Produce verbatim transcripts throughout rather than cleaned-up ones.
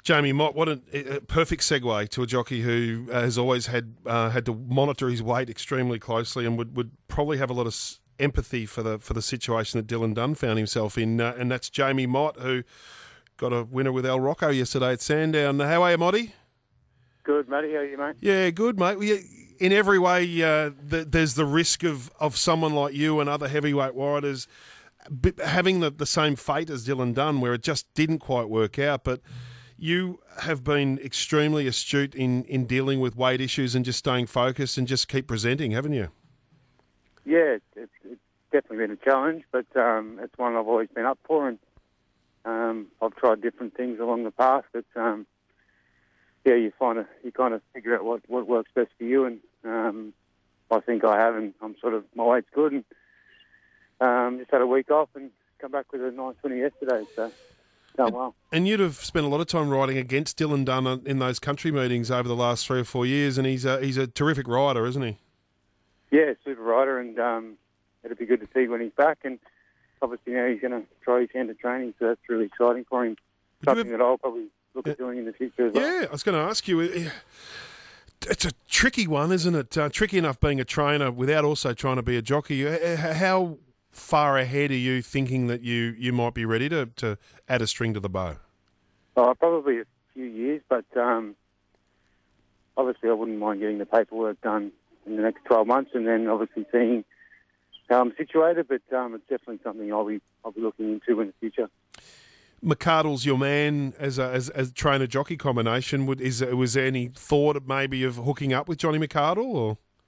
Jamie Mott, what a, a perfect segue to a jockey who uh, has always had uh, had to monitor his weight extremely closely and would, would probably have a lot of s- empathy for the for the situation that Dylan Dunn found himself in, uh, and that's Jamie Mott, who got a winner with El Rocco yesterday at Sandown. How are you, Motty? Good, Matty. How are you, mate? Yeah, good, mate. Well, yeah, in every way, uh, the, there's the risk of, of someone like you and other heavyweight riders b- having the, the same fate as Dylan Dunn, where it just didn't quite work out, but you have been extremely astute in, in dealing with weight issues and just staying focused and just keep presenting, haven't you? Yeah, it's, it's definitely been a challenge, but um, it's one I've always been up for, and um, I've tried different things along the path. But um, yeah, you find a, you kind of figure out what, what works best for you, and um, I think I have, and I'm sort of my weight's good, and um, just had a week off and come back with a nice winner yesterday. So. Oh, well. And you'd have spent a lot of time riding against Dylan Dunn in those country meetings over the last three or four years, and he's a, he's a terrific rider, isn't he? Yeah, super rider, and um, it'll be good to see when he's back. And obviously now he's going to try his hand at training, so that's really exciting for him. Would Something have... that I'll probably look at doing in the future as well. Yeah, I was going to ask you. It's a tricky one, isn't it? Uh, tricky enough being a trainer without also trying to be a jockey. How far ahead are you thinking that you, you might be ready to, to add a string to the bow? Oh, probably a few years, but um, obviously I wouldn't mind getting the paperwork done in the next twelve months, and then obviously seeing how I'm situated. But um, it's definitely something I'll be I'll be looking into in the future. McArdle's your man as a as, as trainer jockey combination. Would is was there any thought of maybe of hooking up with Johnny McArdle or?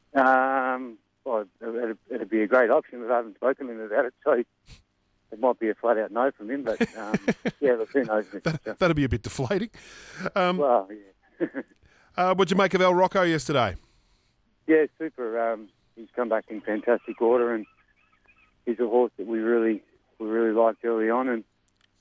Um, well, it'd, it'd be a great option, but I haven't spoken to him about it, so it might be a flat-out no from him. But um, yeah, look, who knows? that, that'd be a bit deflating. Um, well, yeah. uh, what'd you make of El Rocco yesterday? Yeah, super. Um, he's come back in fantastic order, and he's a horse that we really we really liked early on, and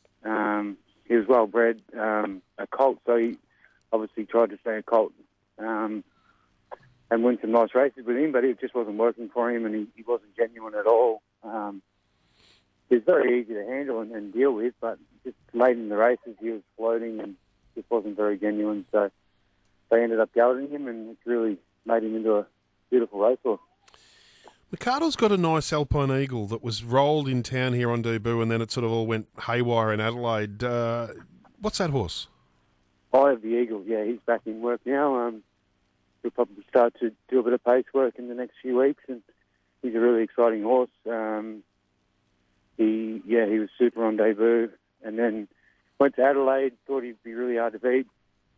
um, he was well bred, um, a colt, so he obviously tried to stay a colt. Um, and win some nice races with him, but it just wasn't working for him, and he, he wasn't genuine at all. Um, he was very easy to handle and, and deal with, but just late in the races he was floating and just wasn't very genuine. So they ended up gelding him, and it's really made him into a beautiful racehorse. McArdle's got a nice Alpine Eagle that was rolled in town here on debut, and then it sort of all went haywire in Adelaide. Uh, what's that horse? I have the Eagle, yeah, he's back in work now. Um, he'll probably start to do a bit of pace work in the next few weeks, and he's a really exciting horse. Um, he, yeah, he was super on debut, and then went to Adelaide, thought he'd be really hard to beat.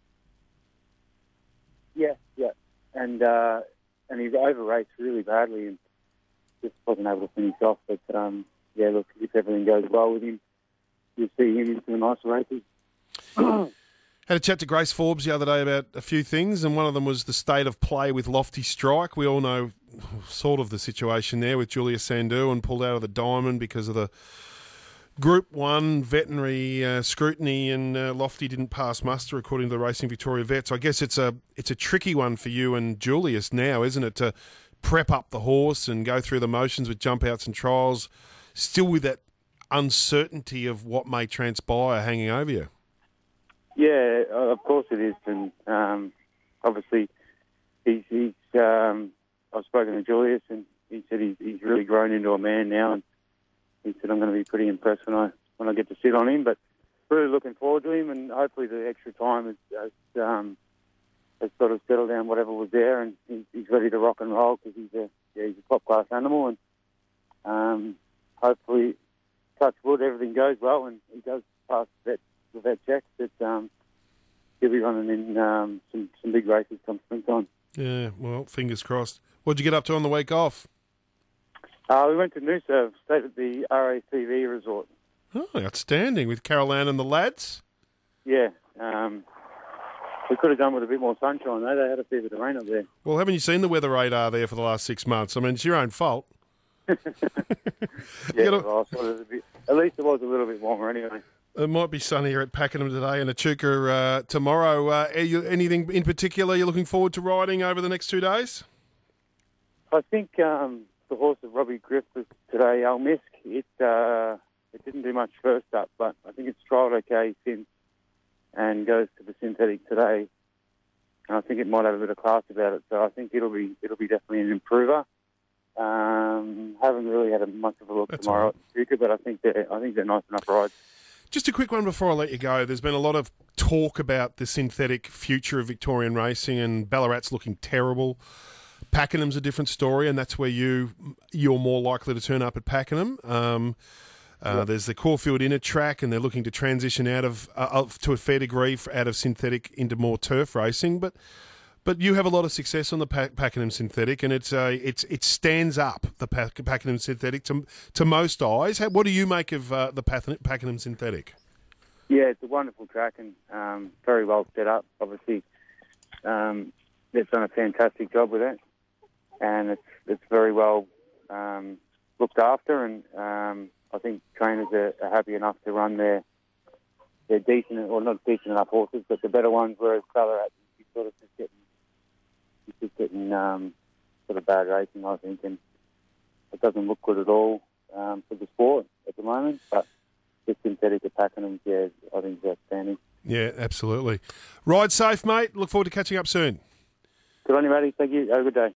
Yeah, yeah, and uh, and he over-raced really badly and just wasn't able to finish off. But um, yeah, look, if everything goes well with him, you'll see him in some nice races. Had a chat to Grace Forbes the other day about a few things, and one of them was the state of play with Lofty Strike. We all know sort of the situation there with Julius Sandu, and pulled out of the Diamond because of the Group one veterinary uh, scrutiny, and uh, Lofty didn't pass muster according to the Racing Victoria vets. I guess it's a it's a tricky one for you and Julius now, isn't it, to prep up the horse and go through the motions with jump outs and trials, still with that uncertainty of what may transpire hanging over you. Yeah, of course it is, and um, obviously he's, he's um, I've spoken to Julius, and he said he's, he's really grown into a man now, and he said I'm going to be pretty impressed when I when I get to sit on him. But really looking forward to him, and hopefully the extra time has, has, um, has sort of settled down whatever was there, and he, he's ready to rock and roll because he's a yeah, he's a top class animal, and um, hopefully, touch wood, everything goes well, and he does pass the vet, the vet checks. That um, he'll be running in um, some some big races come springtime. Yeah, well, fingers crossed. What'd you get up to on the week off? Uh, we went to Noosa, stayed at the R A C V resort. Oh, outstanding. With Carol Ann and the lads? Yeah. Um, we could have done with a bit more sunshine, though. They had a fair bit of rain up there. Well, haven't you seen the weather radar there for the last six months? I mean, it's your own fault. yeah, gotta, well, I thought it was a bit, at least it was a little bit warmer anyway. It might be sunnier at Pakenham today and Echuca uh, tomorrow. Uh, are you, anything in particular you're looking forward to riding over the next two days? I think um, the horse of Robbie Griff was today, Al Misk. It, uh, it didn't do much first up, but I think it's trialled okay since. and goes to the synthetic today. And I think it might have a bit of class about it. So I think it'll be it'll be definitely an improver. Um, haven't really had a much of a look That's tomorrow all at the Stuka, but I think they're I think they're nice enough rides. Just a quick one before I let you go. There's been a lot of talk about the synthetic future of Victorian racing, and Ballarat's looking terrible. Pakenham's a different story, and that's where you you're more likely to turn up at Pakenham. Um, uh, Yep. There's the Caulfield inner track, and they're looking to transition out of, uh, of to a fair degree out of synthetic into more turf racing. But but you have a lot of success on the pa- Pakenham synthetic, and it's a it's it stands up the pa- Pakenham synthetic to to most eyes. How, what do you make of uh, the Path- Pakenham synthetic? Yeah, it's a wonderful track and um, very well set up. Obviously, um, they've done a fantastic job with it, and it's it's very well um, looked after. And um, I think trainers are, are happy enough to run their their decent, or not decent enough horses, but the better ones. Whereas Ballarat, you sort of just getting you just getting um, sort of bad racing, I think, and it doesn't look good at all um, for the sport at the moment. But the synthetic at Pakenham, yeah, I think is outstanding. Yeah, absolutely. Ride safe, mate. Look forward to catching up soon. Good on you, Matty. Thank you. Have a good day.